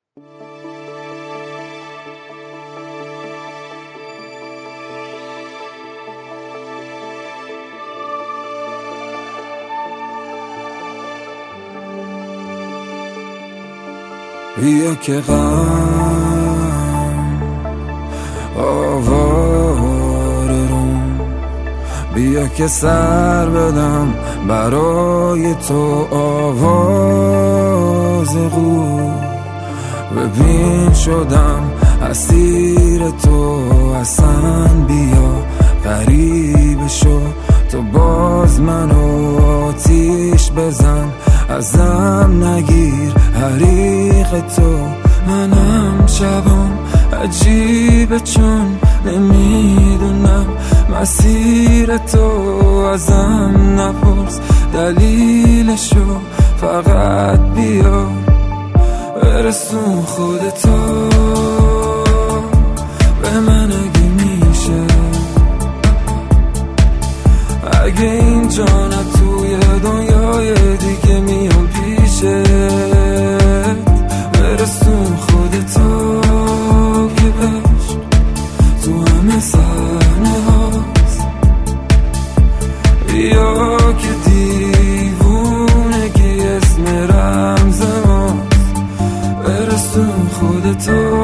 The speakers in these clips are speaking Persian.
بیا که غم آواره روم، بیا که سر بدم برای تو آواز قو. ببین شدم اسیر تو اصلا، بیا غریب شو تو باز منو آتیش بزن، ازم نگیر حریق تو. منم شبم عجیبه چون نمیدونم مسیر تو، ازم نپرس دلیلشو، فقط بیا برسون خودتو به من اگه میشه. اگه اینجا نه توی دنیای دیگه میام پیشت، برسون خودتو که عشق تو همه صحنه هاست. بیا که دیوونگی اسم رمز ماست، برسون خودتو.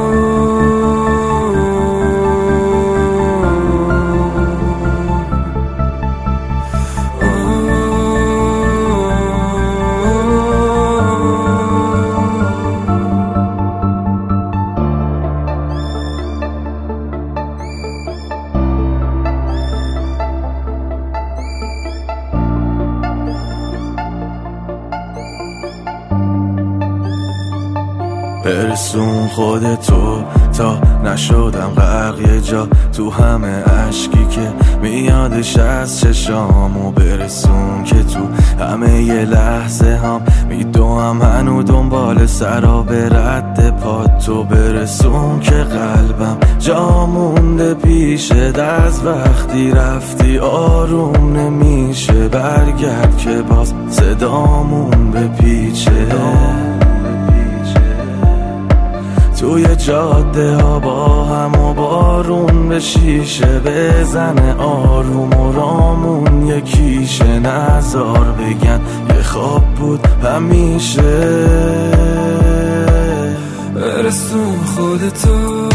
برسون خودتو تا نشدم غرق یه جا تو همه عشقی که میادش از چشامو. برسون که تو همه یه لحظه هم میدوم هنو دنبال سراب رد پاتو. برسون که قلبم جا مونده پیشت، از وقتی رفتی آروم نمیشه. برگرد که باز صدامون بپیچه، توی جاده ها با هم و بارون به شیشه بزنه آروم و رامون یکیشه. نزار بگن یه خواب بود همیشه. برسون خودتو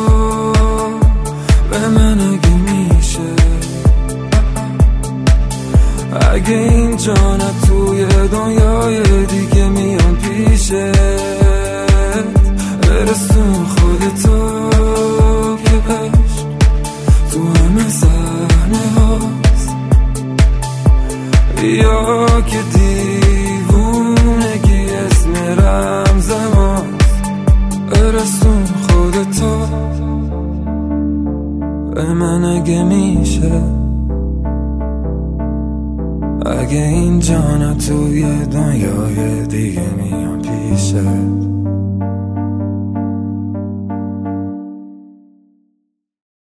به من اگه میشه. اگه اینجا نه توی دنیای دیگه میام پیشه. برسون خودتو که عشق تو همه صحنه هاست. بیا که دیوونگی اسم رمز ماست، برسون خودتو به من اگه میشه. اگه اینجا نه توی دنیای دیگه میام پیشت.